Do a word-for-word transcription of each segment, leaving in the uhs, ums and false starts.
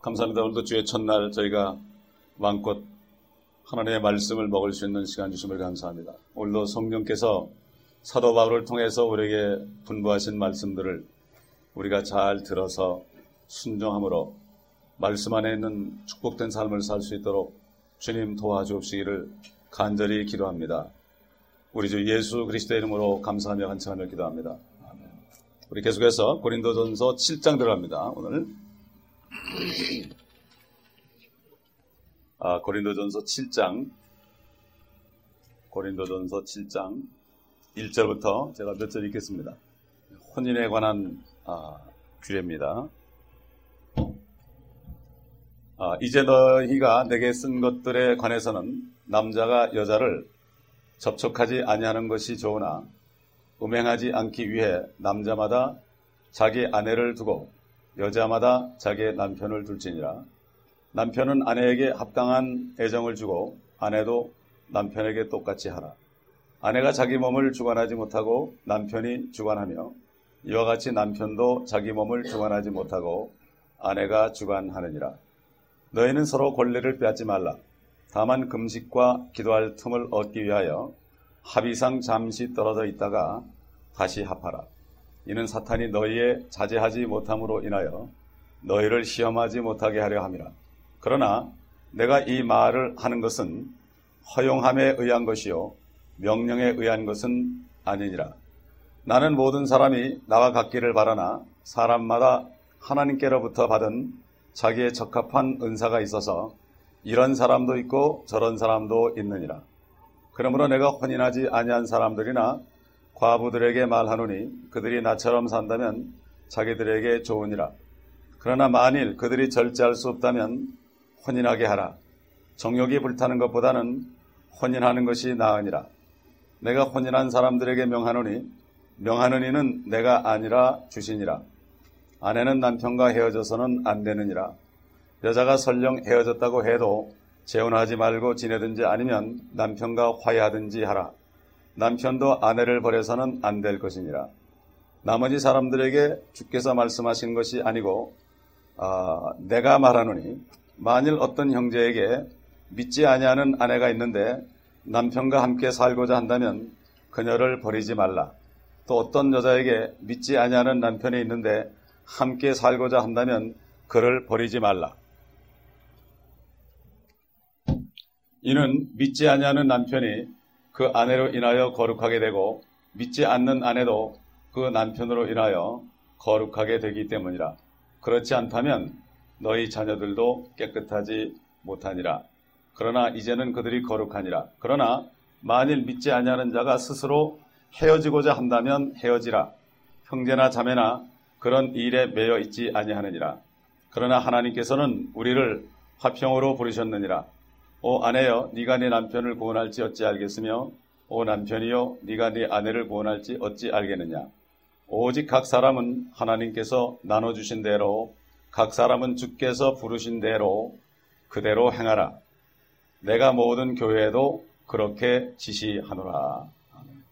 감사합니다. 오늘도 주의 첫날 저희가 마음껏 하나님의 말씀을 먹을 수 있는 시간 주심을 감사합니다. 오늘도 성령께서 사도 바울을 통해서 우리에게 분부하신 말씀들을 우리가 잘 들어서 순종함으로 말씀 안에 있는 축복된 삶을 살 수 있도록 주님 도와주옵시기를 간절히 기도합니다. 우리 주 예수 그리스도의 이름으로 감사하며 간청하며 기도합니다. 아멘. 우리 계속해서 고린도전서 칠 장 들어갑니다. 오늘 아, 고린도전서 칠 장 고린도전서 칠 장 일 절부터 제가 몇 절 읽겠습니다. 혼인에 관한 아, 규례입니다. 아, 이제 너희가 내게 쓴 것들에 관해서는 남자가 여자를 접촉하지 아니하는 것이 좋으나 음행하지 않기 위해 남자마다 자기 아내를 두고 여자마다 자기의 남편을 둘지니라. 남편은 아내에게 합당한 애정을 주고 아내도 남편에게 똑같이 하라. 아내가 자기 몸을 주관하지 못하고 남편이 주관하며 이와 같이 남편도 자기 몸을 주관하지 못하고 아내가 주관하느니라. 너희는 서로 권리를 빼앗지 말라. 다만 금식과 기도할 틈을 얻기 위하여 합의상 잠시 떨어져 있다가 다시 합하라. 이는 사탄이 너희의 자제하지 못함으로 인하여 너희를 시험하지 못하게 하려 함이라. 그러나 내가 이 말을 하는 것은 허용함에 의한 것이요 명령에 의한 것은 아니니라. 나는 모든 사람이 나와 같기를 바라나 사람마다 하나님께로부터 받은 자기의 적합한 은사가 있어서 이런 사람도 있고 저런 사람도 있느니라. 그러므로 내가 혼인하지 아니한 사람들이나 과부들에게 말하노니 그들이 나처럼 산다면 자기들에게 좋으니라. 그러나 만일 그들이 절제할 수 없다면 혼인하게 하라. 정욕이 불타는 것보다는 혼인하는 것이 나으니라. 내가 혼인한 사람들에게 명하노니 명하는 이는 내가 아니라 주시니라. 아내는 남편과 헤어져서는 안 되느니라. 여자가 설령 헤어졌다고 해도 재혼하지 말고 지내든지 아니면 남편과 화해하든지 하라. 남편도 아내를 버려서는 안 될 것이니라. 나머지 사람들에게 주께서 말씀하신 것이 아니고 아, 내가 말하노니 만일 어떤 형제에게 믿지 아니하는 아내가 있는데 남편과 함께 살고자 한다면 그녀를 버리지 말라. 또 어떤 여자에게 믿지 아니하는 남편이 있는데 함께 살고자 한다면 그를 버리지 말라. 이는 믿지 아니하는 남편이 그 아내로 인하여 거룩하게 되고 믿지 않는 아내도 그 남편으로 인하여 거룩하게 되기 때문이라. 그렇지 않다면 너희 자녀들도 깨끗하지 못하니라. 그러나 이제는 그들이 거룩하니라. 그러나 만일 믿지 아니하는 자가 스스로 헤어지고자 한다면 헤어지라. 형제나 자매나 그런 일에 매여 있지 아니하느니라. 그러나 하나님께서는 우리를 화평으로 부르셨느니라. 오 아내여 네가 네 남편을 구원할지 어찌 알겠으며 오 남편이여 네가 네 아내를 구원할지 어찌 알겠느냐. 오직 각 사람은 하나님께서 나눠주신 대로 각 사람은 주께서 부르신 대로 그대로 행하라. 내가 모든 교회에도 그렇게 지시하노라. 아멘.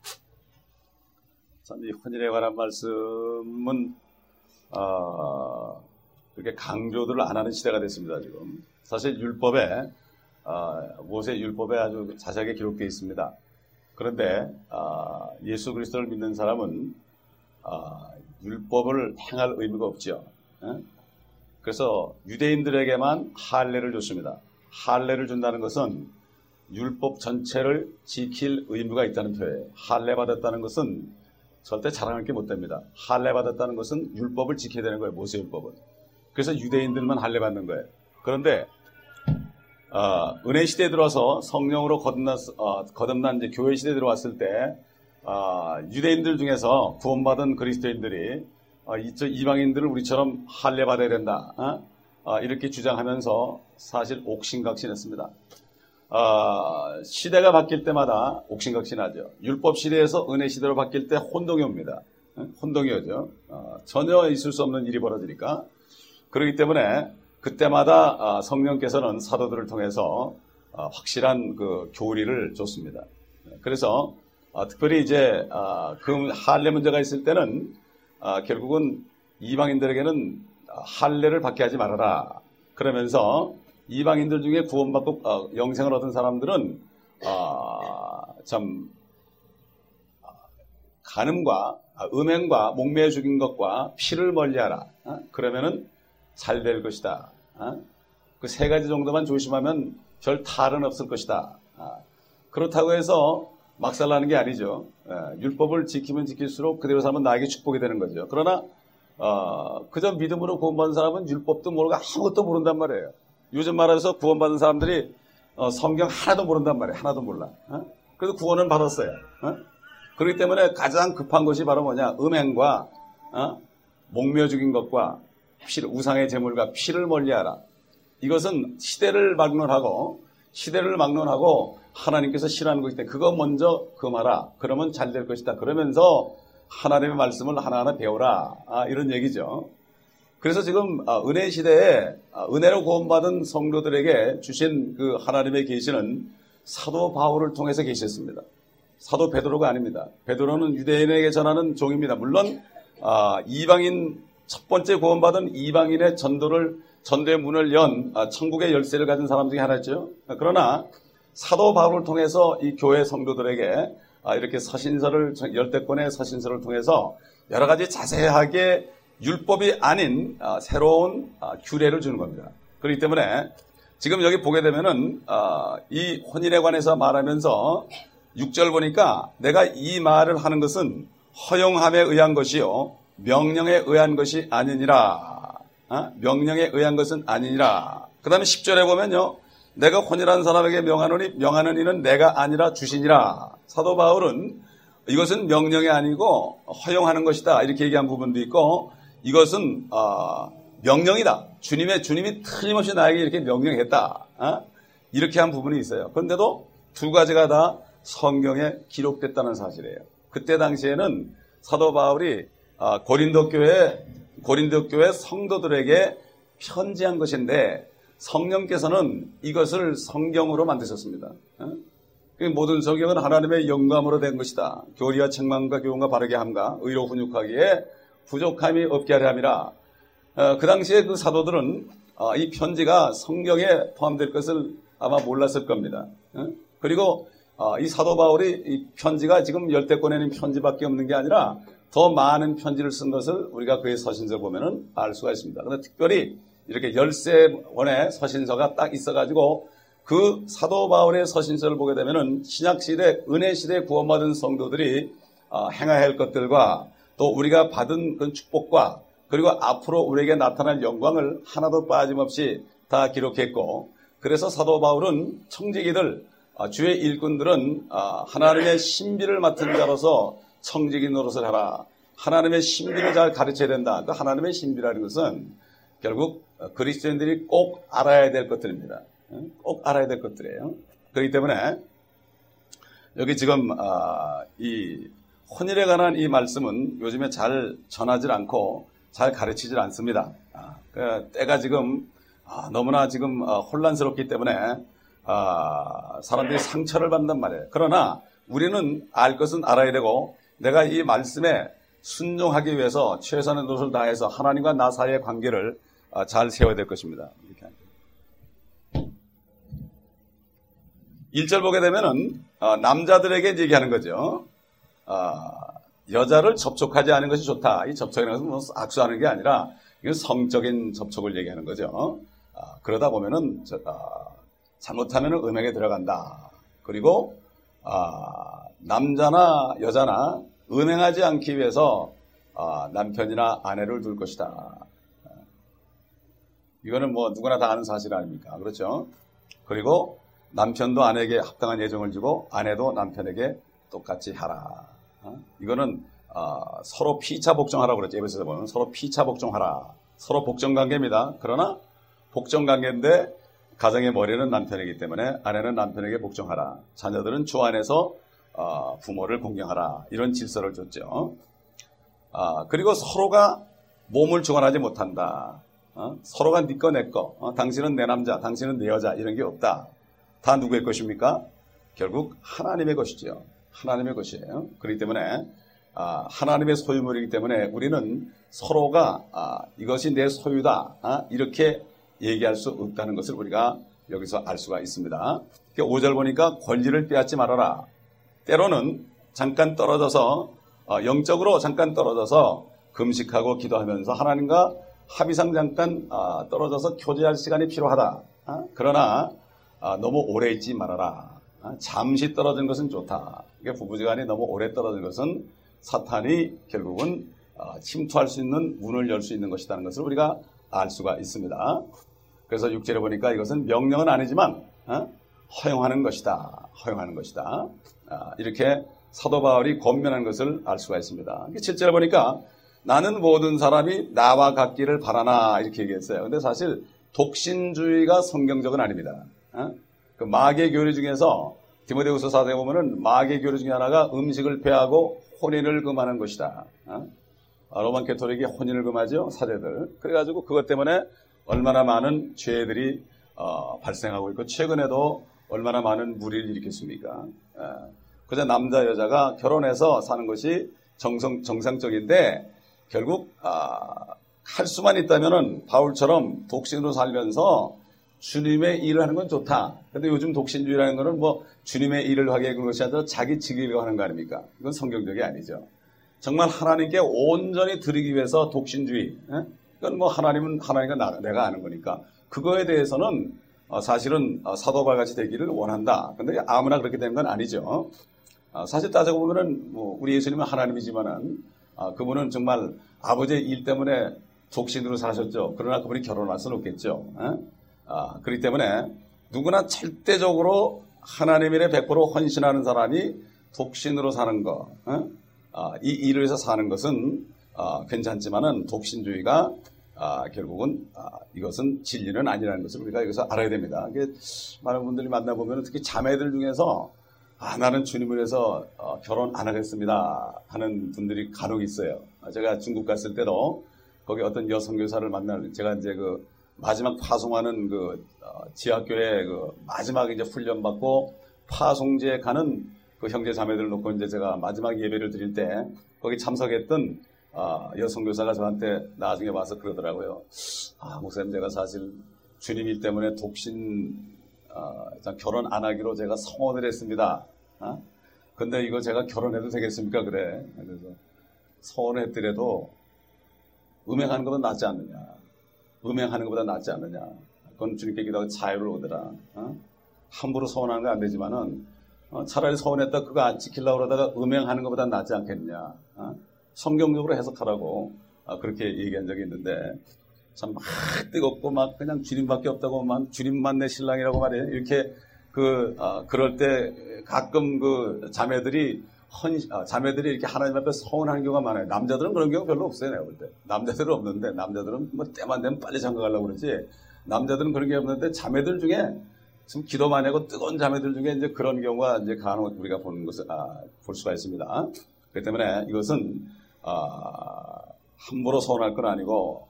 참, 이 혼인에 관한 말씀은 어, 그렇게 강조들을 안 하는 시대가 됐습니다. 지금 사실 율법에 어, 모세 율법에 아주 자세하게 기록되어 있습니다. 그런데 어, 예수 그리스도를 믿는 사람은 어, 율법을 행할 의무가 없죠. 에? 그래서 유대인들에게만 할례를 줬습니다. 할례를 준다는 것은 율법 전체를 지킬 의무가 있다는 표현이에요. 할례 받았다는 것은 절대 자랑할 게 못 됩니다. 할례 받았다는 것은 율법을 지켜야 되는 거예요. 모세 율법은. 그래서 유대인들만 할례 받는 거예요. 그런데 어, 은혜 시대에 들어와서 성령으로 거듭난, 어, 거듭난 이제 교회 시대에 들어왔을 때 어, 유대인들 중에서 구원받은 그리스도인들이 어, 이, 이방인들을 우리처럼 할례 받아야 된다. 어? 어, 이렇게 주장하면서 사실 옥신각신했습니다. 어, 시대가 바뀔 때마다 옥신각신하죠. 율법 시대에서 은혜 시대로 바뀔 때 혼동이 옵니다. 어? 혼동이 오죠. 어, 전혀 있을 수 없는 일이 벌어지니까. 그렇기 때문에 그때마다 성령께서는 사도들을 통해서 확실한 그 교리를 줬습니다. 그래서 특별히 이제 그 할례 문제가 있을 때는 결국은 이방인들에게는 할례를 받게 하지 말아라. 그러면서 이방인들 중에 구원받고 어, 영생을 얻은 사람들은 어, 참 간음과 음행과 목매어 죽인 것과 피를 멀리하라. 어? 그러면은 잘 될 것이다. 어? 그 세 가지 정도만 조심하면 별 탈은 없을 것이다. 어? 그렇다고 해서 막살나는 게 아니죠. 어, 율법을 지키면 지킬수록 그대로 살면 나에게 축복이 되는 거죠. 그러나 어, 그저 믿음으로 구원받은 사람은 율법도 모르고 아무것도 모른단 말이에요. 요즘 말해서 구원받은 사람들이 어, 성경 하나도 모른단 말이에요. 하나도 몰라. 어? 그래서 구원은 받았어요. 어? 그렇기 때문에 가장 급한 것이 바로 뭐냐? 음행과 어? 목매어 죽인 것과 피, 우상의 제물과 피를 멀리하라. 이것은 시대를 막론하고 시대를 막론하고 하나님께서 싫어하는 것이기 때문에 그거 먼저 금하라. 그러면 잘 될 것이다. 그러면서 하나님의 말씀을 하나하나 배워라. 아, 이런 얘기죠. 그래서 지금 은혜 시대에 은혜로 구원받은 성도들에게 주신 그 하나님의 계시는 사도 바울을 통해서 계셨습니다. 사도 베드로가 아닙니다. 베드로는 유대인에게 전하는 종입니다. 물론 이방인 첫 번째 구원받은 이방인의 전도를 전도의 문을 연 천국의 열쇠를 가진 사람 중에 하나였죠. 그러나 사도 바울을 통해서 이 교회 성도들에게 이렇게 서신서를 열댓 권의 서신서를 통해서 여러 가지 자세하게 율법이 아닌 새로운 규례를 주는 겁니다. 그렇기 때문에 지금 여기 보게 되면은 이 혼인에 관해서 말하면서 육 절 보니까 내가 이 말을 하는 것은 허용함에 의한 것이요 명령에 의한 것이 아니니라. 명령에 의한 것은 아니니라. 그 다음에 십 절에 보면요 내가 혼인한 사람에게 명하노니 명하는 이는 내가 아니라 주시니라. 사도 바울은 이것은 명령이 아니고 허용하는 것이다 이렇게 얘기한 부분도 있고 이것은 어, 명령이다. 주님의 주님이 틀림없이 나에게 이렇게 명령했다. 어? 이렇게 한 부분이 있어요. 그런데도 두 가지가 다 성경에 기록됐다는 사실이에요. 그때 당시에는 사도 바울이 어, 고린도 교회 고린도 교회 성도들에게 편지한 것인데 성령께서는 이것을 성경으로 만드셨습니다. 어? 모든 성경은 하나님의 영감으로 된 것이다. 교리와 책망과 교훈과 바르게 함과 의로 훈육하기에 부족함이 없게 하려 함이라. 어, 그 당시에 그 사도들은 어, 이 편지가 성경에 포함될 것을 아마 몰랐을 겁니다. 어? 그리고 어, 이 사도 바울이 이 편지가 지금 열댓 권에는 편지밖에 없는 게 아니라 더 많은 편지를 쓴 것을 우리가 그의 서신서 보면은 알 수가 있습니다. 그런데 특별히 이렇게 열세 권의 서신서가 딱 있어가지고 그 사도 바울의 서신서를 보게 되면은 신약 시대, 은혜 시대 구원받은 성도들이 어, 행해야 할 것들과 또 우리가 받은 그 축복과 그리고 앞으로 우리에게 나타날 영광을 하나도 빠짐없이 다 기록했고 그래서 사도 바울은 청지기들, 주의 일꾼들은 하나님의 신비를 맡은 자로서 청지기 노릇을 하라. 하나님의 신비를 잘 가르쳐야 된다. 그 하나님의 신비라는 것은 결국 그리스도인들이 꼭 알아야 될 것들입니다. 꼭 알아야 될 것들이에요. 그렇기 때문에 여기 지금 이 혼인에 관한 이 말씀은 요즘에 잘 전하지 않고 잘 가르치질 않습니다. 아, 그 때가 지금 아, 너무나 지금 아, 혼란스럽기 때문에 아, 사람들이 상처를 받는단 말이에요. 그러나 우리는 알 것은 알아야 되고 내가 이 말씀에 순종하기 위해서 최선의 노력을 다해서 하나님과 나 사이의 관계를 아, 잘 세워야 될 것입니다. 이렇게. 일 절 보게 되면은 아, 남자들에게 얘기하는 거죠. 아, 여자를 접촉하지 않은 것이 좋다. 이 접촉이라는 것은 뭐 악수하는 게 아니라 이건 성적인 접촉을 얘기하는 거죠. 아, 그러다 보면은 저, 아, 잘못하면은 음행에 들어간다. 그리고 아, 남자나 여자나 음행하지 않기 위해서 아, 남편이나 아내를 둘 것이다. 아, 이거는 뭐 누구나 다 아는 사실 아닙니까? 그렇죠? 그리고 남편도 아내에게 합당한 예정을 주고 아내도 남편에게 똑같이 하라. 어? 이거는 어, 서로 피차 복종하라고 그랬죠. 에베소서 보면 서로 피차 복종하라. 서로 복종 관계입니다. 그러나 복종 관계인데 가정의 머리는 남편이기 때문에 아내는 남편에게 복종하라. 자녀들은 주 안에서 어, 부모를 공경하라. 이런 질서를 줬죠. 어, 그리고 서로가 몸을 주관하지 못한다. 어? 서로가 네 거 내 거. 어? 당신은 내 남자, 당신은 내 여자 이런 게 없다. 다 누구의 것입니까? 결국 하나님의 것이죠. 하나님의 것이에요. 그렇기 때문에 아, 하나님의 소유물이기 때문에 우리는 서로가 아, 이것이 내 소유다 아, 이렇게 얘기할 수 없다는 것을 우리가 여기서 알 수가 있습니다. 오 절 보니까 권리를 빼앗지 말아라. 때로는 잠깐 떨어져서 어, 영적으로 잠깐 떨어져서 금식하고 기도하면서 하나님과 합의상 잠깐 어, 떨어져서 교제할 시간이 필요하다. 어? 그러나 어, 너무 오래 있지 말아라. 어? 잠시 떨어진 것은 좋다. 그러니까 부부지간에 너무 오래 떨어진 것은 사탄이 결국은 어, 침투할 수 있는 문을 열 수 있는 것이라는 것을 우리가 알 수가 있습니다. 그래서 육 절에 보니까 이것은 명령은 아니지만 어? 허용하는 것이다. 허용하는 것이다. 아, 이렇게 사도 바울이 권면한 것을 알 수가 있습니다. 칠 절에 보니까 나는 모든 사람이 나와 같기를 바라나 이렇게 얘기했어요. 근데 사실 독신주의가 성경적은 아닙니다. 어? 그 마귀의 교리 중에서 디모데후서 사 장에 보면은 마귀의 교리 중에 하나가 음식을 폐하고 혼인을 금하는 것이다. 어? 로만 캐토릭이 혼인을 금하죠. 사제들. 그래가지고 그것 때문에 얼마나 많은 죄들이 어, 발생하고 있고 최근에도 얼마나 많은 무리를 일으켰습니까? 예. 그저 남자 여자가 결혼해서 사는 것이 정성, 정상적인데 결국 아, 할 수만 있다면은 바울처럼 독신으로 살면서 주님의 일을 하는 건 좋다. 근데 요즘 독신주의라는 거는 뭐 주님의 일을 하게 하는 것이 아니라 자기 직위를 하는 거 아닙니까? 이건 성경적이 아니죠. 정말 하나님께 온전히 드리기 위해서 독신주의. 예? 그건 뭐 하나님은 하나님과 나, 내가 아는 거니까 그거에 대해서는 어, 사실은 어, 사도바울 같이 되기를 원한다. 근데 아무나 그렇게 되는 건 아니죠. 어, 사실 따지고 보면은 뭐 우리 예수님은 하나님이지만은 어, 그분은 정말 아버지의 일 때문에 독신으로 사셨죠. 그러나 그분이 결혼할 수는 없겠죠. 어? 어, 그렇기 때문에 누구나 절대적으로 하나님 일에 백 퍼센트 헌신하는 사람이 독신으로 사는 거, 어? 어, 이 일을 해서 사는 것은 어, 괜찮지만은 독신주의가 아, 결국은 아, 이것은 진리는 아니라는 것을 우리가 여기서 알아야 됩니다. 이게 많은 분들이 만나보면 특히 자매들 중에서 아, 나는 주님을 위해서 어, 결혼 안 하겠습니다 하는 분들이 간혹 있어요. 제가 중국 갔을 때도 거기 어떤 여성교사를 만날 제가 이제 그 마지막 파송하는 그 어, 지하교회 그 마지막 이제 훈련 받고 파송지에 가는 그 형제 자매들을 놓고 이제 제가 마지막 예배를 드릴 때 거기 참석했던 아, 여성교사가 저한테 나중에 와서 그러더라고요. 아, 목사님, 제가 사실 주님 일 때문에 독신, 아, 결혼 안 하기로 제가 성원을 했습니다. 아? 근데 이거 제가 결혼해도 되겠습니까? 그래. 그래서 성원을 했더라도 음행하는 것보다 낫지 않느냐. 음행하는 것보다 낫지 않느냐. 그건 주님께 기도하고 자유를 얻으라. 아? 함부로 서원하는 건 안 되지만은, 어, 차라리 서원했다 그거 안 지키려고 그러다가 음행하는 것보다 낫지 않겠느냐. 아? 성경적으로 해석하라고 아, 그렇게 얘기한 적이 있는데 참 막 뜨겁고 막 그냥 주님밖에 없다고 막 주님만 내 신랑이라고 말해 이렇게 그 아, 그럴 때 가끔 그 자매들이 헌 아, 자매들이 이렇게 하나님 앞에 서운하는 경우가 많아요. 남자들은 그런 경우 별로 없어요. 내가 볼 때 남자들은 없는데 남자들은 뭐 때만 되면 빨리 장가 가려고 그러지 남자들은 그런 게 없는데 자매들 중에 지금 기도 많이 하고 뜨거운 자매들 중에 이제 그런 경우가 이제 간혹 우리가 보는 것을 아, 볼 수가 있습니다. 그렇기 때문에 이것은 아, 함부로 서원할 건 아니고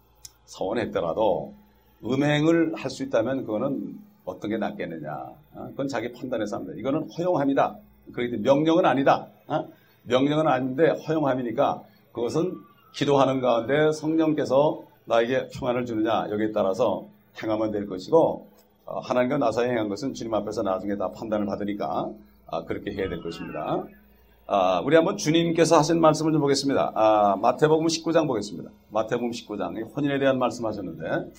서원했더라도 음행을 할 수 있다면 그거는 어떤 게 낫겠느냐. 어? 그건 자기 판단해서 합니다. 이거는 허용함이다. 그렇기 때문에 명령은 아니다. 어? 명령은 아닌데 허용함이니까 그것은 기도하는 가운데 성령께서 나에게 평안을 주느냐 여기에 따라서 행하면 될 것이고 어, 하나님과 나 사이에 행한 것은 주님 앞에서 나중에 다 판단을 받으니까 아, 그렇게 해야 될 것입니다. 아, 우리 한번 주님께서 하신 말씀을 좀 보겠습니다. 아, 마태복음 십구 장 보겠습니다. 마태복음 십구 장, 혼인에 대한 말씀 하셨는데,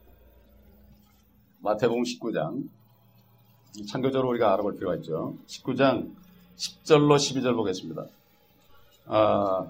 마태복음 십구 장, 참고적으로 우리가 알아볼 필요가 있죠. 십구 장 십 절로 십이 절 보겠습니다. 아,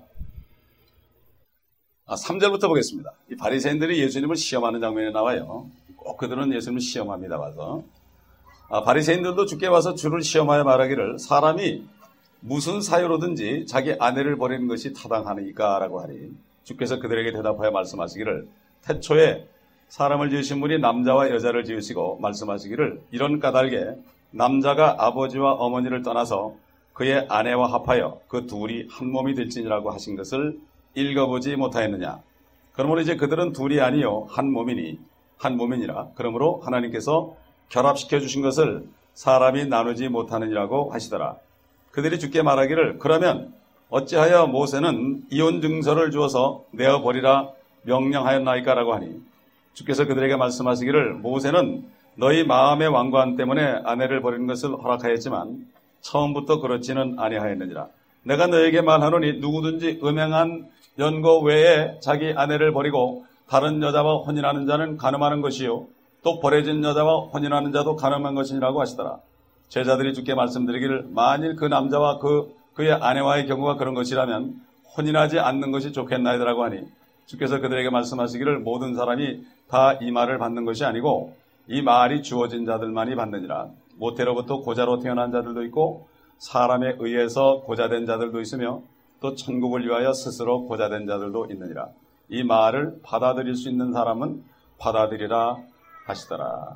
아, 삼 절부터 보겠습니다. 이 바리새인들이 예수님을 시험하는 장면이 나와요. 꼭 그들은 예수님을 시험합니다. 와서. 아, 바리새인들도 주께 와서 주를 시험하여 말하기를 사람이 무슨 사유로든지 자기 아내를 버리는 것이 타당하니까 라고 하니 주께서 그들에게 대답하여 말씀하시기를 태초에 사람을 지으신 분이 남자와 여자를 지으시고 말씀하시기를 이런 까닭에 남자가 아버지와 어머니를 떠나서 그의 아내와 합하여 그 둘이 한 몸이 될지니라고 하신 것을 읽어보지 못하였느냐. 그러므로 이제 그들은 둘이 아니요 한 몸이니 한 몸이니라. 그러므로 하나님께서 결합시켜 주신 것을 사람이 나누지 못하느니라고 하시더라. 그들이 주께 말하기를 그러면 어찌하여 모세는 이혼 증서를 주어서 내어버리라 명령하였나이까라고 하니 주께서 그들에게 말씀하시기를 모세는 너희 마음의 완고함 때문에 아내를 버리는 것을 허락하였지만 처음부터 그렇지는 아니하였느니라. 내가 너에게 말하노니 누구든지 음행한 연고 외에 자기 아내를 버리고 다른 여자와 혼인하는 자는 간음하는 것이요 또 버려진 여자와 혼인하는 자도 간음한 것이라고 하시더라. 제자들이 주께 말씀드리기를 만일 그 남자와 그 그의 아내와의 경우가 그런 것이라면 혼인하지 않는 것이 좋겠나이다라고 하니 주께서 그들에게 말씀하시기를 모든 사람이 다 이 말을 받는 것이 아니고 이 말이 주어진 자들만이 받느니라. 모태로부터 고자로 태어난 자들도 있고 사람에 의해서 고자된 자들도 있으며 또 천국을 위하여 스스로 고자된 자들도 있느니라. 이 말을 받아들일 수 있는 사람은 받아들이라 하시더라.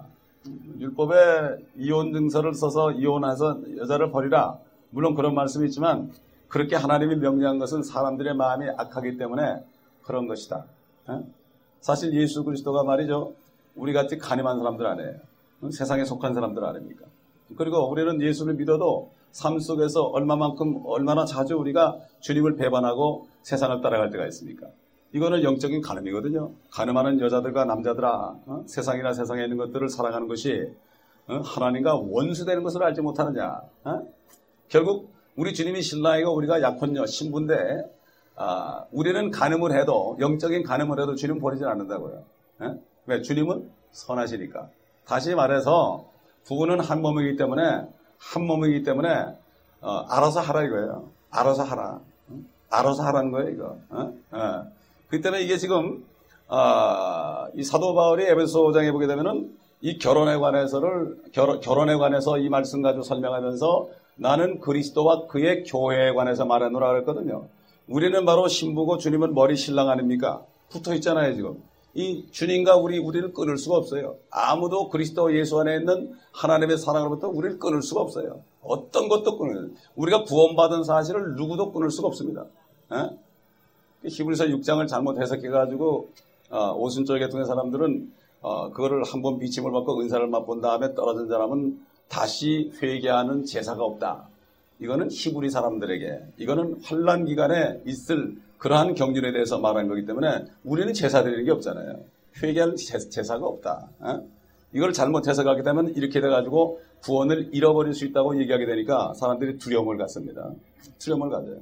율법에 이혼 증서를 써서 이혼해서 여자를 버리라. 물론 그런 말씀이 있지만 그렇게 하나님이 명령한 것은 사람들의 마음이 악하기 때문에 그런 것이다. 사실 예수 그리스도가 말이죠. 우리같이 간임한 사람들 아니에요. 세상에 속한 사람들 아닙니까? 그리고 우리는 예수를 믿어도 삶 속에서 얼마만큼 얼마나 자주 우리가 주님을 배반하고 세상을 따라갈 때가 있습니까? 이거는 영적인 간음이거든요. 간음하는 여자들과 남자들아 어? 세상이나 세상에 있는 것들을 사랑하는 것이 어? 하나님과 원수되는 것을 알지 못하느냐. 어? 결국 우리 주님이 신랑이고 우리가 약혼녀 신부인데 아, 우리는 간음을 해도 영적인 간음을 해도 주님 버리지 않는다고요. 어? 왜? 주님은 선하시니까. 다시 말해서 부부는 한 몸이기 때문에 한 몸이기 때문에 어, 알아서 하라 이거예요. 알아서 하라. 어? 알아서 하라는 거예요 이거. 어? 어. 그렇기 때문에 이게 지금 어, 이 사도 바울이 에베소장에 보게 되면은 이 결혼에 관해서를 결혼, 결혼에 관해서 이 말씀 가지고 설명하면서 나는 그리스도와 그의 교회에 관해서 말하노라 그랬거든요. 우리는 바로 신부고 주님은 머리 신랑 아닙니까? 붙어 있잖아요 지금. 이 주님과 우리 우리를 끊을 수가 없어요. 아무도 그리스도 예수 안에 있는 하나님의 사랑으로부터 우리를 끊을 수가 없어요. 어떤 것도 끊을. 우리가 구원받은 사실을 누구도 끊을 수가 없습니다. 에? 히브리서 육 장을 잘못 해석해가지고 어, 오순절 계통의 사람들은 어, 그거를 한번 비침을 받고 은사를 맛본 다음에 떨어진 사람은 다시 회개하는 제사가 없다. 이거는 히브리 사람들에게 이거는 환난 기간에 있을 그러한 경륜에 대해서 말한 거기 때문에 우리는 제사 드리는 게 없잖아요. 회개할 제사가 없다. 어? 이걸 잘못 해석하게 되면 이렇게 돼가지고 구원을 잃어버릴 수 있다고 얘기하게 되니까 사람들이 두려움을 갖습니다. 두려움을 가져요.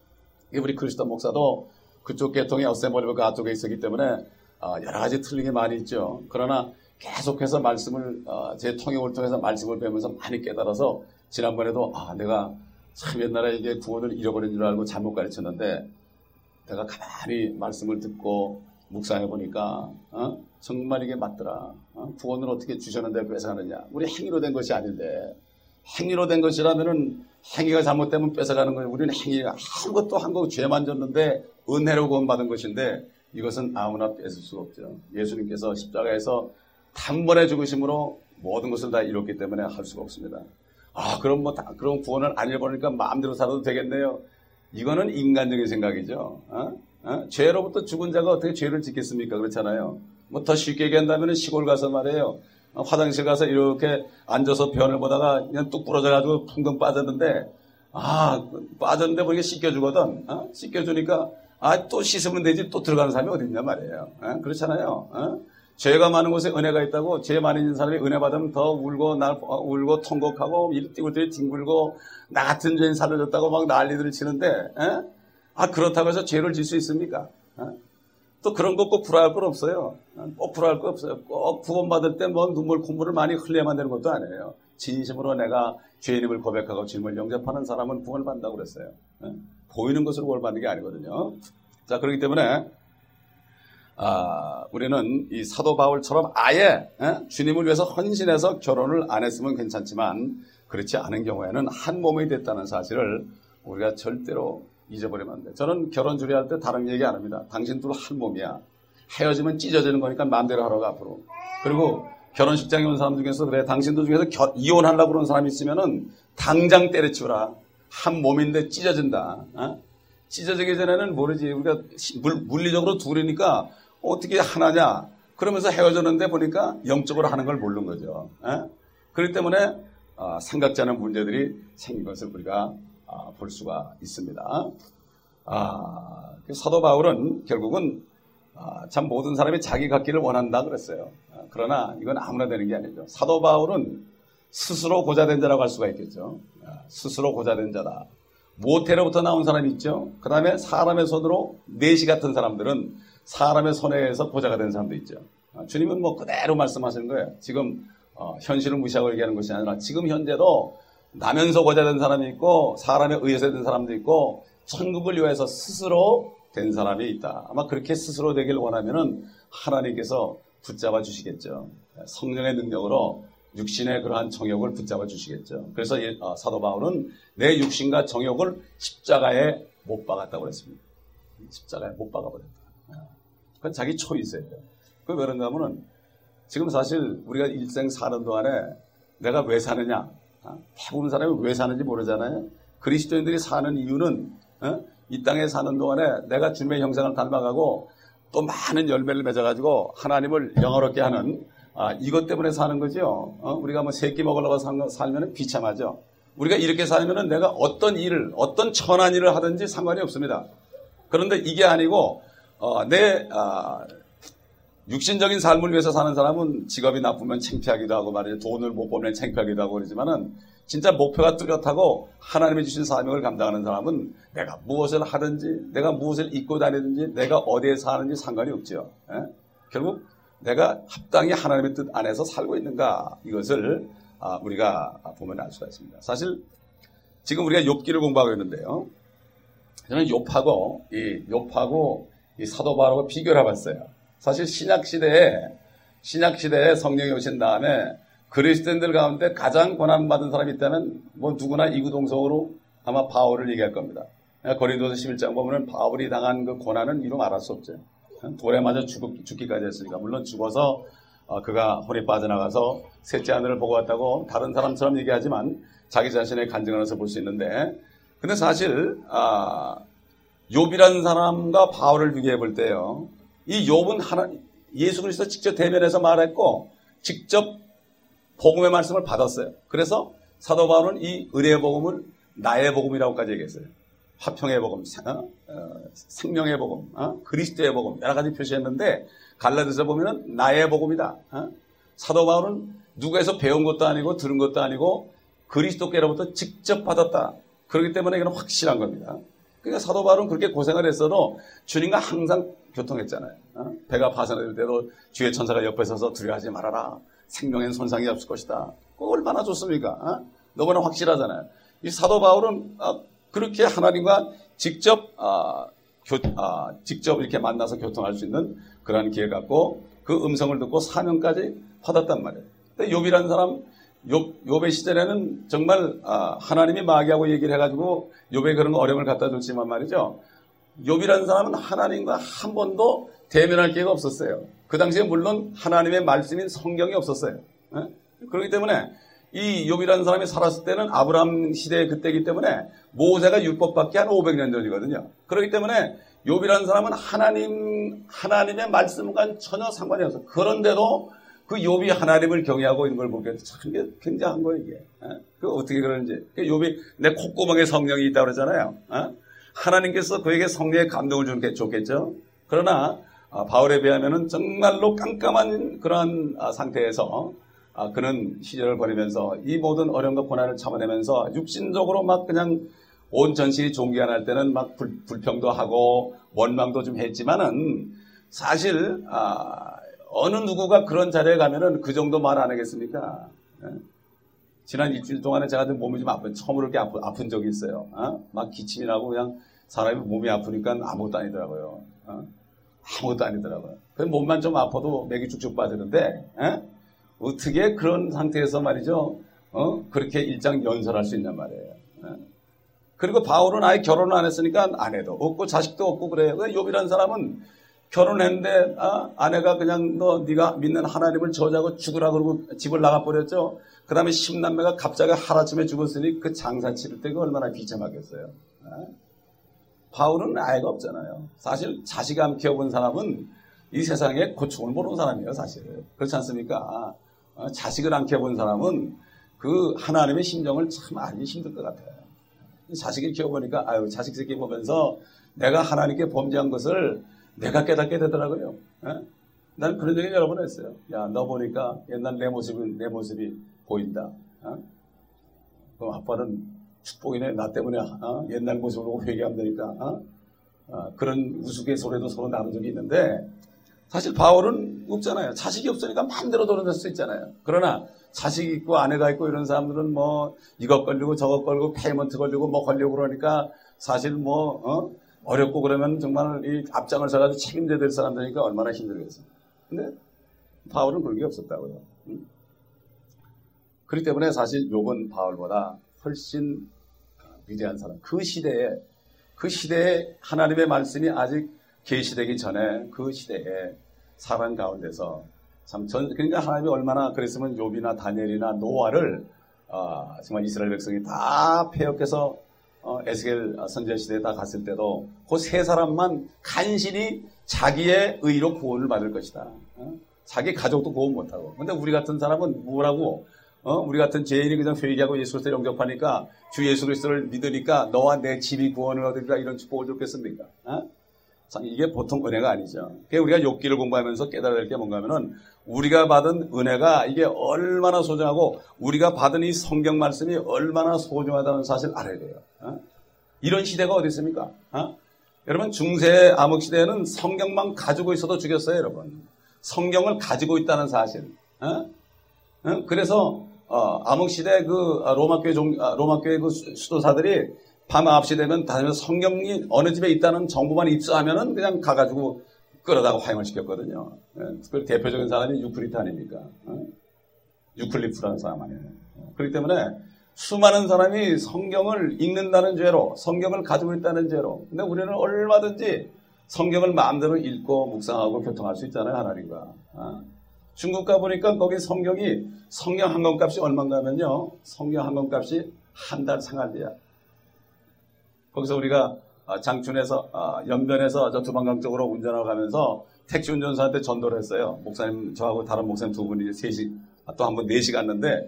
우리 그리스도 목사도 그쪽 계통의 어셈블리 그쪽에 있었기 때문에 여러 가지 틀린 게 많이 있죠. 그러나 계속해서 말씀을 제 통역을 통해서 말씀을 배우면서 많이 깨달아서 지난번에도 아 내가 참 옛날에 이게 구원을 잃어버린 줄 알고 잘못 가르쳤는데 내가 가만히 말씀을 듣고 묵상해 보니까 어? 정말 이게 맞더라. 어? 구원을 어떻게 주셨는데 뺏어가느냐. 우리 행위로 된 것이 아닌데 행위로 된 것이라면은 행위가 잘못되면 뺏어가는 거예요. 우리는 행위가 아무것도 한 거 죄만 졌는데 은혜로 구원받은 것인데 이것은 아무나 뺏을 수가 없죠. 예수님께서 십자가에서 단번에 죽으심으로 모든 것을 다 이뤘기 때문에 할 수가 없습니다. 아 그럼 뭐 다, 그럼 구원을 안 잃어버리니까 마음대로 살아도 되겠네요. 이거는 인간적인 생각이죠. 어? 어? 죄로부터 죽은 자가 어떻게 죄를 짓겠습니까? 그렇잖아요. 뭐 더 쉽게 얘기한다면 시골 가서 말이에요. 어, 화장실 가서 이렇게 앉아서 변을 보다가 그냥 뚝 부러져가지고 풍덩 빠졌는데 아 빠졌는데 보니까 씻겨주거든. 어? 씻겨주니까 아 또 씻으면 되지 또 들어가는 사람이 어디 있냐 말이에요. 어? 그렇잖아요. 어? 죄가 많은 곳에 은혜가 있다고 죄 많이 있는 사람이 은혜 받으면 더 울고 날 울고 통곡하고 띠굴띠굴 뒹굴고 나 같은 죄인 살려줬다고 막 난리들을 치는데 에? 아 그렇다고 해서 죄를 질 수 있습니까? 에? 또 그런 거 꼭 불화할 건 없어요. 꼭 불화할 거 없어요. 꼭 구원받을 때 뭐 눈물 콧물을 많이 흘려야만 되는 것도 아니에요. 진심으로 내가 죄인임을 고백하고 주님을 영접하는 사람은 구원을 받는다고 그랬어요. 에? 보이는 것으로 구원을 받는 게 아니거든요. 자 그렇기 때문에 아, 우리는 이 사도 바울처럼 아예 에? 주님을 위해서 헌신해서 결혼을 안 했으면 괜찮지만 그렇지 않은 경우에는 한 몸이 됐다는 사실을 우리가 절대로 잊어버리면 안 돼. 저는 결혼 주례할 때 다른 얘기 안 합니다. 당신 둘 한 몸이야. 헤어지면 찢어지는 거니까 마음대로 하라고 앞으로. 그리고 결혼식장에 온 사람 중에서 그래 당신들 중에서 겨, 이혼하려고 그러는 사람이 있으면은 당장 때려치우라. 한 몸인데 찢어진다. 어? 찢어지기 전에는 모르지. 우리가 물, 물리적으로 둘이니까 어떻게 하나냐? 그러면서 헤어졌는데 보니까 영적으로 하는 걸 모르는 거죠. 에? 그렇기 때문에 어, 생각지 않은 문제들이 생긴 것을 우리가 어, 볼 수가 있습니다. 아, 그 사도 바울은 결국은 아, 참 모든 사람이 자기 갖기를 원한다 그랬어요. 아, 그러나 이건 아무나 되는 게 아니죠. 사도 바울은 스스로 고자된 자라고 할 수가 있겠죠. 아, 스스로 고자된 자다. 모태로부터 나온 사람이 있죠. 그 다음에 사람의 손으로 내시 같은 사람들은 사람의 손에 의해서 고자가 된 사람도 있죠. 아, 주님은 뭐 그대로 말씀하시는 거예요. 지금 어, 현실을 무시하고 얘기하는 것이 아니라 지금 현재도 나면서 고자된 사람이 있고 사람에 의해서 된 사람도 있고 천국을 위해서 스스로 된 사람이 있다. 아마 그렇게 스스로 되길 원하면은 하나님께서 붙잡아 주시겠죠. 성령의 능력으로 육신의 그러한 정욕을 붙잡아 주시겠죠. 그래서 사도 바울은 내 육신과 정욕을 십자가에 못 박았다고 그랬습니다. 십자가에 못 박아버렸다. 그건 자기 초이세요. 그게 왜 그런가 하면은 지금 사실 우리가 일생 사는 동안에 내가 왜 사느냐? 대부분 사람이 왜 사는지 모르잖아요. 그리스도인들이 사는 이유는 이 땅에 사는 동안에 내가 주님의 형상을 닮아가고 또 많은 열매를 맺어가지고 하나님을 영화롭게 하는 아, 이것 때문에 사는 거죠. 어? 우리가 뭐 세끼 먹으려고 살면 비참하죠. 우리가 이렇게 살면은 내가 어떤 일을, 어떤 천한 일을 하든지 상관이 없습니다. 그런데 이게 아니고, 어, 내, 아, 육신적인 삶을 위해서 사는 사람은 직업이 나쁘면 창피하기도 하고 말이죠. 돈을 못 벌면 창피하기도 하고 그러지만은 진짜 목표가 뚜렷하고 하나님이 주신 사명을 감당하는 사람은 내가 무엇을 하든지, 내가 무엇을 입고 다니든지, 내가 어디에 사는지 상관이 없죠. 예? 결국 내가 합당히 하나님의 뜻 안에서 살고 있는가 이것을 우리가 보면 알 수가 있습니다. 사실 지금 우리가 욥기를 공부하고 있는데요. 저는 욥하고 이 욥하고 이 사도 바울하고 비교를 해봤어요. 사실 신약 시대에 신약 시대에 성령이 오신 다음에 그리스도인들 가운데 가장 고난 받은 사람이 있다면 뭐 누구나 이구동성으로 아마 바울을 얘기할 겁니다. 고린도서 십일 장 보면은 바울이 당한 그 고난은 이루 말할 수 없죠. 돌에 맞아 죽, 죽기까지 했으니까. 물론 죽어서 어, 그가 혼이 빠져나가서 셋째 하늘을 보고 왔다고 다른 사람처럼 얘기하지만 자기 자신의 간증하면서 볼 수 있는데, 근데 사실 아, 욥이라는 사람과 바울을 비교해 볼 때요, 이 욥은 하나, 예수 그리스도 직접 대면해서 말했고 직접 복음의 말씀을 받았어요. 그래서 사도 바울은 이 의뢰의 복음을 나의 복음이라고까지 얘기했어요. 화평의 복음, 어? 어, 생명의 복음, 어? 그리스도의 복음 여러 가지 표시했는데 갈라디아서 보면은 나의 복음이다. 어? 사도 바울은 누구에서 배운 것도 아니고 들은 것도 아니고 그리스도께로부터 직접 받았다. 그렇기 때문에 이건 확실한 겁니다. 그러니까 사도 바울은 그렇게 고생을 했어도 주님과 항상 교통했잖아요. 어? 배가 파산될 때도 주의 천사가 옆에 서서 두려워하지 말아라. 생명엔 손상이 없을 것이다. 그거 얼마나 좋습니까? 어? 너무나 확실하잖아요. 이 사도 바울은 어, 그렇게 하나님과 직접 아, 교, 아, 직접 이렇게 만나서 교통할 수 있는 그런 기회를 갖고 그 음성을 듣고 사명까지 받았단 말이에요. 근데 욥이라는 사람, 욥, 욥의 시절에는 정말 아, 하나님이 마귀하고 얘기를 해가지고 욥에 그런 어려움을 갖다 줬지만 말이죠. 욥이라는 사람은 하나님과 한 번도 대면할 기회가 없었어요. 그 당시에 물론 하나님의 말씀인 성경이 없었어요. 에? 그렇기 때문에 이 욥이라는 사람이 살았을 때는 아브라함 시대의 그때이기 때문에 모세가 율법받기 한 오백 년 전이거든요. 그렇기 때문에 욥이라는 사람은 하나님, 하나님의 말씀과 전혀 상관이 없어요. 그런데도 그 욥이 하나님을 경외하고 있는 걸 보기에 참 굉장한 거예요, 이게. 그 어떻게 그러는지. 욥이 내 콧구멍에 성령이 있다고 그러잖아요. 하나님께서 그에게 성령의 감동을 주는 게 좋겠죠. 그러나 바울에 비하면은 정말로 깜깜한 그러한 상태에서 아, 그는 시절을 보내면서 이 모든 어려움과 고난을 참아내면서 육신적으로 막 그냥 온 전신이 종기가 때는 막 불, 불평도 하고 원망도 좀 했지만은 사실 아, 어느 누구가 그런 자리에 가면은 그 정도 말 안 하겠습니까? 예? 지난 일주일 동안에 제가 좀 몸이 좀 아픈, 처음으로 이렇게 아픈, 아픈 적이 있어요. 어? 막 기침이 나고 그냥 사람이 몸이 아프니까 아무것도 아니더라고요. 어? 아무것도 아니더라고요. 그 몸만 좀 아파도 맥이 쭉쭉 빠지는데, 예? 어떻게 그런 상태에서 말이죠, 어? 그렇게 일장 연설할 수 있냔 말이에요. 예? 그리고 바울은 아예 결혼을 안 했으니까 아내도 없고 자식도 없고 그래요. 욥이라는 사람은 결혼했는데 아, 아내가 그냥 너 네가 믿는 하나님을 저주하고 죽으라 그러고 집을 나가버렸죠. 그 다음에 십남매가 갑자기 하루아침에 죽었으니 그 장사 치를 때가 얼마나 비참하겠어요. 예? 바울은 아이가 없잖아요. 사실 자식 안 키워본 사람은 이 세상에 고충을 모르는 사람이에요, 사실. 그렇지 않습니까? 어, 자식을 안 키워본 사람은 그 하나님의 심정을 참 알기 힘들 것 같아요. 자식을 키워보니까, 아유, 자식 새끼 보면서 내가 하나님께 범죄한 것을 내가 깨닫게 되더라고요. 예? 난 그런 얘기 여러 번 했어요. 야, 너 보니까 옛날 내 모습이, 내 모습이 보인다. 어? 그럼 아빠는 축복이네. 나 때문에 어? 옛날 모습으로 회개하면 되니까. 어? 어, 그런 우스갯소리도 서로 나눈 적이 있는데 사실 바울은 없잖아요. 자식이 없으니까 마음대로 돌아다닐 수 있잖아요. 그러나 자식이 있고 아내가 있고 이런 사람들은 뭐 이것 걸리고 저것 걸리고 페이먼트 걸리고 뭐 걸리고 그러니까 사실 뭐 어? 어렵고 그러면 정말 이 앞장을 서가지고 책임져야 될 사람들이니까 얼마나 힘들겠어요. 근데 바울은 그런 게 없었다고요. 응? 그렇기 때문에 사실 욥은 바울보다 훨씬 위대한 사람. 그 시대에 그 시대에 하나님의 말씀이 아직 계시되기 전에 그 시대에 사람 가운데서 참 전, 그러니까 하나님이 얼마나 그랬으면 욥이나 다니엘이나 노아를 어, 정말 이스라엘 백성이 다 폐역해서 어, 에스겔 선지자 시대에 다 갔을 때도 그 세 사람만 간신히 자기의 의로 구원을 받을 것이다. 어? 자기 가족도 구원 못하고. 근데 우리 같은 사람은 뭐라고? 어? 우리 같은 죄인이 그냥 회개하고 예수 그리스도를 영접하니까 주 예수 그리스도를 믿으니까 너와 내 집이 구원을 얻으리라 이런 축복을 줬겠습니까? 어? 참 이게 보통 은혜가 아니죠. 우리가 욥기를 공부하면서 깨달아야 될 게 뭔가 하면은 우리가 받은 은혜가 이게 얼마나 소중하고 우리가 받은 이 성경 말씀이 얼마나 소중하다는 사실 알아야 돼요. 어? 이런 시대가 어디 있습니까? 어? 여러분 중세 암흑 시대에는 성경만 가지고 있어도 죽였어요, 여러분. 성경을 가지고 있다는 사실. 어? 어? 그래서 어, 암흑 시대 그 로마 교회 종 로마 교회 그 수도사들이 밤 아홉 시 되면 다니면서 성경이 어느 집에 있다는 정보만 입수하면은 그냥 가가지고 끌어다가 화형을 시켰거든요. 예, 그 대표적인 사람이 유클리프 아닙니까? 어? 유클리프라는 사람 아니에요. 그렇기 때문에 수많은 사람이 성경을 읽는다는 죄로, 성경을 가지고 있다는 죄로. 근데 우리는 얼마든지 성경을 마음대로 읽고 묵상하고 교통할 수 있잖아요, 하나님과. 어? 중국 가보니까 거기 성경이, 성경 한 권 값이 얼마인가 하면요. 성경 한 권 값이 한 달 생활비야. 거기서 우리가 장춘에서, 연변에서 저 두만강 쪽으로 운전하고 가면서 택시 운전사한테 전도를 했어요. 목사님, 저하고 다른 목사님 두 분이 셋이, 또 한 번 넷이 갔는데,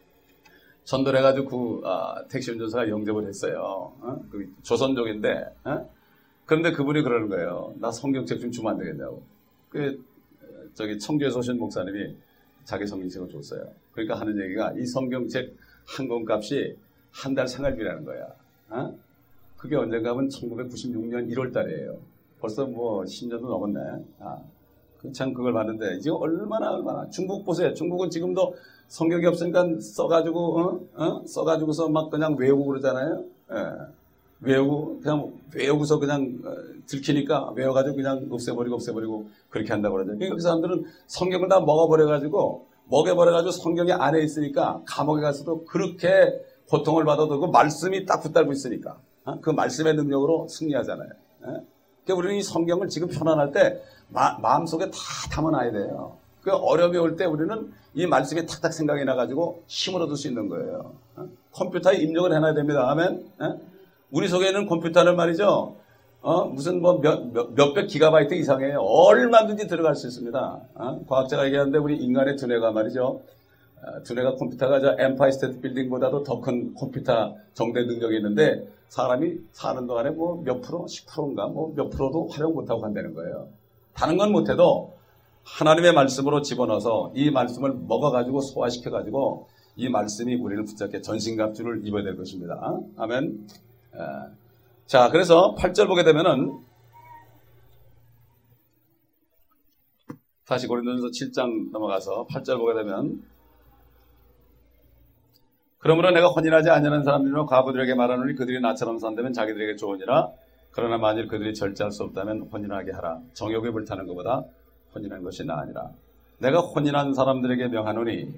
전도를 해가지고 그, 아, 택시 운전사가 영접을 했어요. 어? 그 조선족인데, 어? 그런데 그분이 그러는 거예요. 나 성경책 좀 주면 안 되겠냐고. 그, 저기 청주에서 오신 목사님이 자기 성경책을 줬어요. 그러니까 하는 얘기가 이 성경책 한 권 값이 한 달 생활비라는 거야. 어? 그게 언젠가 하면 천구백구십육 년 일월 달이에요. 벌써 뭐 십 년도 넘었네. 아, 참 그걸 봤는데 지금 얼마나 얼마나 중국 보세요. 중국은 지금도 성경이 없으니까 써가지고 어? 어? 써가지고서 막 그냥 외우고 그러잖아요. 예. 외우고 그냥 외우고서 그냥 어, 들키니까 외워가지고 그냥 없애버리고 없애버리고 그렇게 한다고 그러죠. 그러니까 그 사람들은 성경을 다 먹어버려가지고 먹여버려가지고 성경이 안에 있으니까 감옥에 가서도 그렇게 고통을 받아도 그 말씀이 딱 붙들고 있으니까 어? 그 말씀의 능력으로 승리하잖아요. 예? 그러니까 우리는 이 성경을 지금 편안할 때 마, 마음속에 다 담아놔야 돼요. 그 어려움이 올 때 우리는 이 말씀이 탁탁 생각이 나가지고 힘을 얻을 수 있는 거예요. 어? 컴퓨터에 입력을 해놔야 됩니다. 아멘. 어? 우리 속에 있는 컴퓨터는 말이죠. 어? 무슨 뭐 몇, 몇, 몇백 기가바이트 이상이에요. 얼마든지 들어갈 수 있습니다. 어? 과학자가 얘기하는데 우리 인간의 두뇌가 말이죠. 어, 두뇌가 컴퓨터가 저 엠파이어 스테이트 빌딩보다도 더 큰 컴퓨터 정도의 능력이 있는데 사람이 사는 동안에 뭐 몇 프로, 십 퍼센트인가 뭐 몇 프로도 활용 못하고 간다는 거예요. 다른 건 못해도 하나님의 말씀으로 집어넣어서 이 말씀을 먹어가지고 소화시켜가지고 이 말씀이 우리를 붙잡게 전신갑주를 입어야 될 것입니다. 아멘. 에. 자, 그래서 팔 절 보게 되면은 다시 고린도전서 칠 장 넘어가서 팔 절 보게 되면 그러므로 내가 혼인하지 아니하는 사람들이나 과부들에게 말하노니 그들이 나처럼 산다면 자기들에게 좋으니라. 그러나 만일 그들이 절제할 수 없다면 혼인하게 하라. 정욕에 불타는 것보다 혼인한 것이 나으니라. 내가 혼인한 사람들에게 명하노니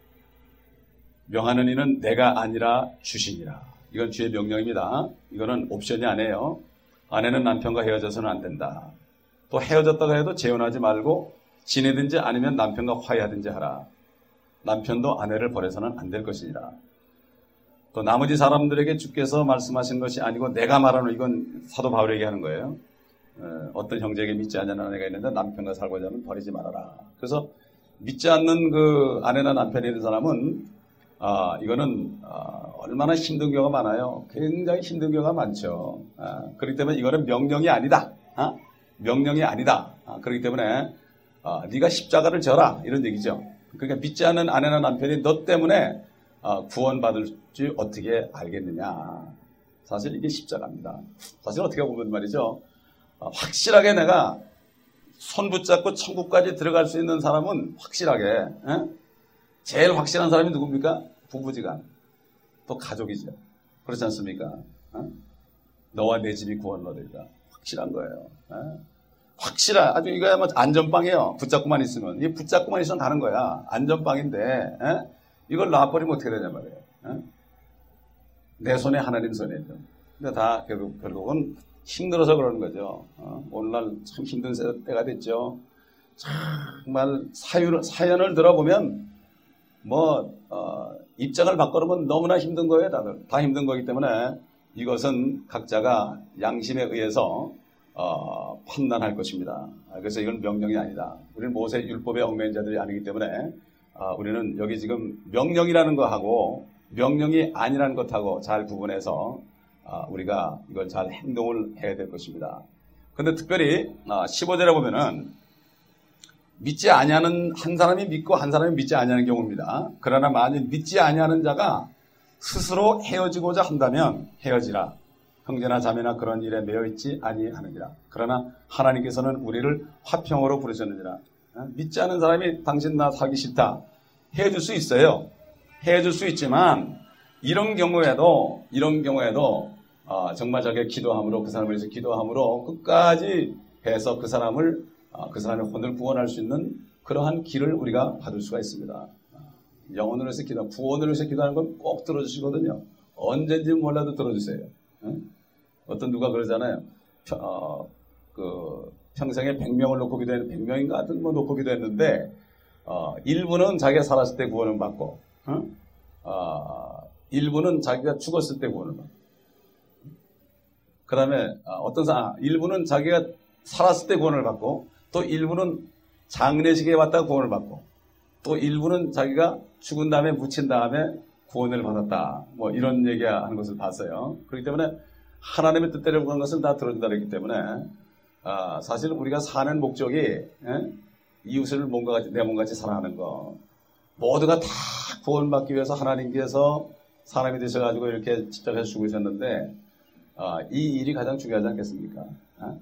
명하는 이는 내가 아니라 주시니라. 이건 주의 명령입니다. 이거는 옵션이 아니에요. 아내는 남편과 헤어져서는 안 된다. 또 헤어졌다가 해도 재혼하지 말고 지내든지 아니면 남편과 화해하든지 하라. 남편도 아내를 버려서는 안 될 것이니라. 또 나머지 사람들에게 주께서 말씀하신 것이 아니고 내가 말하는, 이건 사도 바울에게 하는 거예요. 어떤 형제에게 믿지 않는 아내가 있는데 남편과 살고자 하면 버리지 말아라. 그래서 믿지 않는 그 아내나 남편이 있는 사람은 아, 이거는 아, 얼마나 힘든 경우가 많아요. 굉장히 힘든 경우가 많죠. 아, 그렇기 때문에 이거는 명령이 아니다. 아? 명령이 아니다. 아, 그렇기 때문에 아, 네가 십자가를 져라 이런 얘기죠. 그러니까 믿지 않는 아내나 남편이 너 때문에 아, 구원받을 줄 어떻게 알겠느냐. 사실 이게 십자가입니다. 사실 어떻게 보면 말이죠. 아, 확실하게 내가 손 붙잡고 천국까지 들어갈 수 있는 사람은 확실하게 에? 제일 확실한 사람이 누굽니까? 부부지간, 또 가족이죠. 그렇지 않습니까? 어? 너와 내 집이 구원을 얻으리라. 확실한 거예요. 어? 확실한, 아주 이거야 뭐 안전빵이에요. 붙잡고만 있으면. 이 붙잡고만 있으면 가는 거야. 안전빵인데, 어? 이걸 놔버리면 어떻게 되냐 말이에요. 어? 내 손에 하나님 손에죠. 근데 다 결국, 결국은 힘들어서 그러는 거죠. 어? 오늘날 참 힘든 때가 됐죠. 정말 사유를, 사연을 들어보면 뭐 어, 입장을 바꾸려면 너무나 힘든 거예요. 다들 다 힘든 거기 때문에 이것은 각자가 양심에 의해서 어, 판단할 것입니다. 그래서 이건 명령이 아니다. 우리는 모세 율법의 얽매인 자들이 아니기 때문에 어, 우리는 여기 지금 명령이라는 거하고 명령이 아니라는 것하고 잘 구분해서 어, 우리가 이걸 잘 행동을 해야 될 것입니다. 그런데 특별히 어, 십오 절에 보면은 믿지 아니하는 한 사람이 믿고 한 사람이 믿지 아니하는 경우입니다. 그러나 만일 믿지 아니하는 자가 스스로 헤어지고자 한다면 헤어지라. 형제나 자매나 그런 일에 매여 있지 아니하느니라. 그러나 하나님께서는 우리를 화평으로 부르셨느니라. 믿지 않는 사람이 당신 나 살기 싫다. 헤어질 수 있어요. 헤어질 수 있지만 이런 경우에도 이런 경우에도 어, 정말 자기가 기도함으로 그 사람을 위해서 기도함으로 끝까지 해서 그 사람을 그 사람의 혼을 구원할 수 있는 그러한 길을 우리가 받을 수가 있습니다. 영혼을 위해서 기도, 구원을 위해서 기도하는 건 꼭 들어주시거든요. 언제인지 몰라도 들어주세요. 어떤 누가 그러잖아요. 어, 그 평생에 백 명을 놓고 기도했는데 백 명인가 하여튼 뭐 놓고 기도했는데 어, 일부는 자기가 살았을 때 구원을 받고 어? 어, 일부는 자기가 죽었을 때 구원을 받고 그 다음에 어떤 사람 일부는 자기가 살았을 때 구원을 받고 또 일부는 장례식에 왔다가 구원을 받고 또 일부는 자기가 죽은 다음에 묻힌 다음에 구원을 받았다. 뭐 이런 얘기하는 것을 봤어요. 그렇기 때문에 하나님의 뜻대로 그런 것을 다 들어준다 그랬기 때문에 아, 사실 우리가 사는 목적이 에? 이웃을 몸과 같이 내 몸같이 사랑하는 거 모두가 다 구원받기 위해서 하나님께서 사람이 되셔가지고 이렇게 십자가에서 죽으셨는데 아, 이 일이 가장 중요하지 않겠습니까? 아?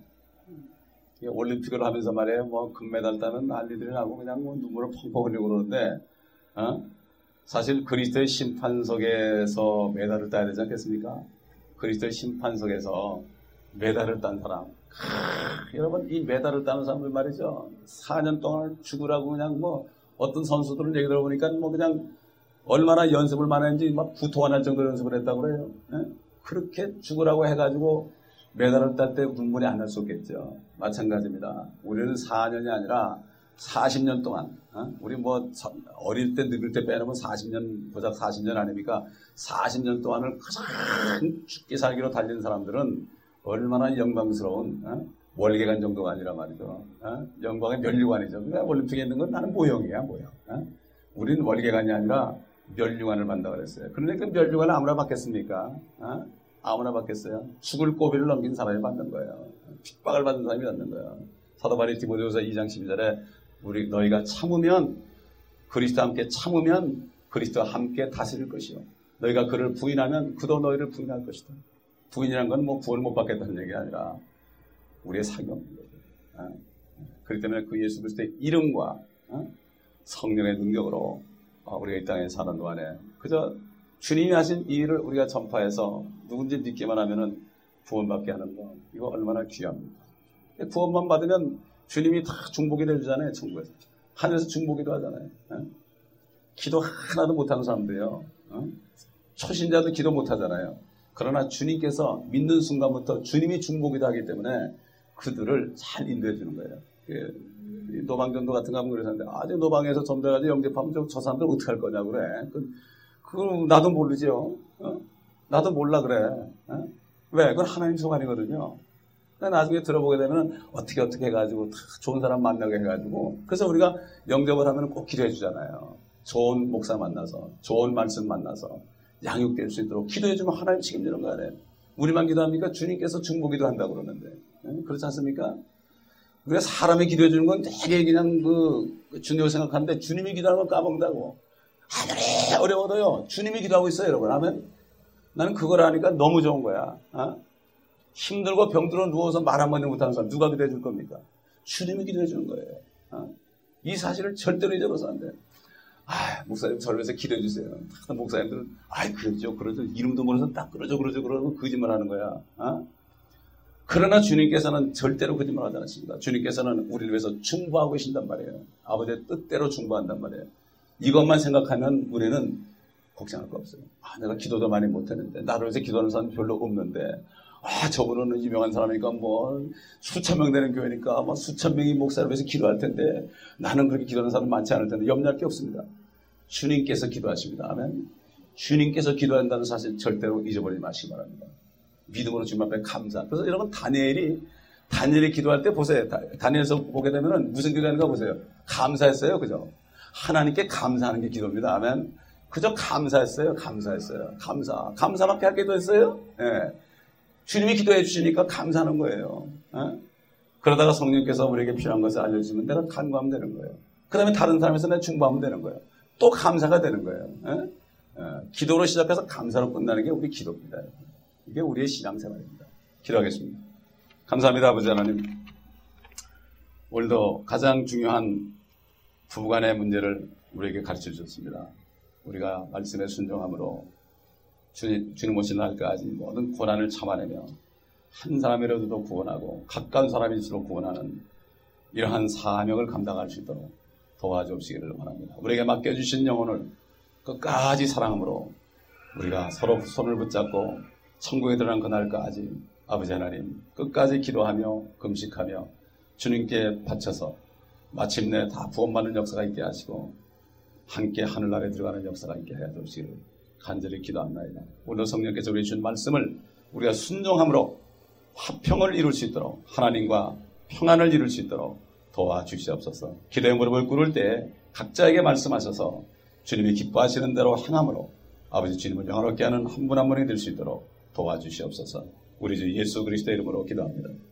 올림픽을 하면서 말이에요. 뭐 금메달 따는 난리들이 나고 그냥 뭐 눈물을 펑펑 흘리고 그러는데 어? 사실 그리스도의 심판석에서 메달을 따야 되지 않겠습니까? 그리스도의 심판석에서 메달을 딴 사람. 크, 여러분 이 메달을 따는 사람들 말이죠. 사 년 동안 죽으라고 그냥 뭐 어떤 선수들은 얘기 들어보니까 뭐 그냥 얼마나 연습을 많이 했는지 막 구토할 정도로 연습을 했다고 그래요. 예? 그렇게 죽으라고 해가지고 메달을 딸 때 눈물이 안 날 수 없겠죠. 마찬가지입니다. 우리는 사 년이 아니라 사십 년 동안, 어? 우리 뭐 어릴 때 늙을 때 빼놓으면 사십 년, 고작 사십 년 아닙니까? 사십 년 동안을 가장 죽게 살기로 달린 사람들은 얼마나 영광스러운 어? 월계관 정도가 아니라 말이죠. 어? 영광의 면류관이죠. 그러니까 올림픽에 있는 건 나는 모형이야, 모형. 어? 우리는 월계관이 아니라 면류관을 받는다고 그랬어요. 그러니까 면류관을 아무나 받겠습니까? 어? 아무나 받겠어요? 죽을 고비를 넘긴 사람이 받는 거예요. 핍박을 받는 사람이 받는 거예요. 사도 바울이 디모데후서 이 장 십이 절에 우리 너희가 참으면 그리스도와 함께 참으면 그리스도와 함께 다스릴 것이요. 너희가 그를 부인하면 그도 너희를 부인할 것이다. 부인이란 건 뭐 구원을 못 받겠다는 얘기 아니라 우리의 사경입니다. 어? 그렇기 때문에 그 예수 그리스도의 이름과 어? 성령의 능력으로 어, 우리가 이 땅에 사는 동안에 그저 주님이 하신 이 일을 우리가 전파해서 누군지 믿기만 하면은 구원받게 하는 거 이거 얼마나 귀합니다. 구원만 받으면 주님이 다 중보기도 해주잖아요. 천국에서 하늘에서 중보기도 하잖아요. 어? 기도 하나도 못하는 사람들이요. 어? 초신자도 기도 못하잖아요. 그러나 주님께서 믿는 순간부터 주님이 중보기도 하기 때문에 그들을 잘 인도해 주는 거예요. 그 노방전도 같은 거 하면 그러셨는데 아직 노방에서 전도해가지고 영접하면 저, 저 사람들 어떻게 할 거냐고 그래. 그, 그건 나도 모르죠. 어? 나도 몰라 그래. 어? 왜? 그건 하나님 소관이거든요. 나중에 들어보게 되면 어떻게 어떻게 해가지고 좋은 사람 만나게 해가지고 그래서 우리가 영접을 하면 꼭 기도해 주잖아요. 좋은 목사 만나서 좋은 말씀 만나서 양육될 수 있도록 기도해주면 하나님 책임지는 거 아니에요. 우리만 기도합니까? 주님께서 중보기도 한다고 그러는데 네? 그렇지 않습니까? 우리가 사람이 기도해주는 건 되게 그냥 그 중요하게 생각하는데 주님이 기도하는 건 까먹는다고. 아무리 어려워도요 주님이 기도하고 있어요 여러분. 아멘. 나는 그걸 아니까 너무 좋은 거야. 어? 힘들고 병들어 누워서 말 한마디 못하는 사람 누가 기도해 줄 겁니까? 주님이 기도해 주는 거예요. 어? 이 사실을 절대로 잊어버려서 안 돼. 아, 목사님 저를 위해서 기도해 주세요. 목사님들은 아이 그러죠 그러죠 이름도 모르면서 딱 그러죠 그러죠 그러고 거짓말 하는 거야. 어? 그러나 주님께서는 절대로 거짓말 하지 않습니다. 주님께서는 우리를 위해서 중보하고 계신단 말이에요. 아버지의 뜻대로 중보한단 말이에요. 이것만 생각하면 우리는 걱정할 거 없어요. 아, 내가 기도도 많이 못했는데 나를 위해서 기도하는 사람 별로 없는데 아, 저분은 유명한 사람이니까 뭐 수천 명 되는 교회니까 뭐 수천 명이 목사를 위해서 기도할 텐데 나는 그렇게 기도하는 사람 많지 않을 텐데 염려할 게 없습니다. 주님께서 기도하십니다. 아멘. 주님께서 기도한다는 사실 절대로 잊어버리지 마시기 바랍니다. 믿음으로 주님 앞에 감사. 그래서 여러분 다니엘이 다니엘이 기도할 때 보세요. 다니엘서 보게 되면은 무슨 기도하는가 보세요. 감사했어요. 그죠? 하나님께 감사하는 게 기도입니다. 아멘. 그저 감사했어요. 감사했어요. 감사. 감사밖에 할 게 더 있어요? 예. 네. 주님이 기도해 주시니까 감사하는 거예요. 예? 그러다가 성령께서 우리에게 필요한 것을 알려주시면 내가 간구하면 되는 거예요. 그 다음에 다른 사람에서 내가 중보하면 되는 거예요. 또 감사가 되는 거예요. 예? 예. 기도로 시작해서 감사로 끝나는 게 우리 기도입니다. 이게 우리의 신앙생활입니다. 기도하겠습니다. 감사합니다. 아버지 하나님. 오늘도 가장 중요한 부부간의 문제를 우리에게 가르쳐 주셨습니다. 우리가 말씀에 순종함으로 주님, 주님 오시는 날까지 모든 고난을 참아내며 한 사람이라도 구원하고 가까운 사람일수록 구원하는 이러한 사명을 감당할 수 있도록 도와주시기를 원합니다. 우리에게 맡겨주신 영혼을 끝까지 사랑함으로 우리가 서로 손을 붙잡고 천국에 들어간 그날까지 아버지 하나님 끝까지 기도하며 금식하며 주님께 바쳐서 마침내 다 구원받는 역사가 있게 하시고 함께 하늘나라에 들어가는 역사가 있게 하여 주시기를 간절히 기도합니다. 오늘 성령께서 우리 주신 말씀을 우리가 순종함으로 화평을 이룰 수 있도록 하나님과 평안을 이룰 수 있도록 도와주시옵소서. 기도의 무릎을 꿇을 때 각자에게 말씀하셔서 주님이 기뻐하시는 대로 행함으로 아버지 주님을 영화롭게 하는 한 분 한 분이 될 수 있도록 도와주시옵소서. 우리 주 예수 그리스도의 이름으로 기도합니다.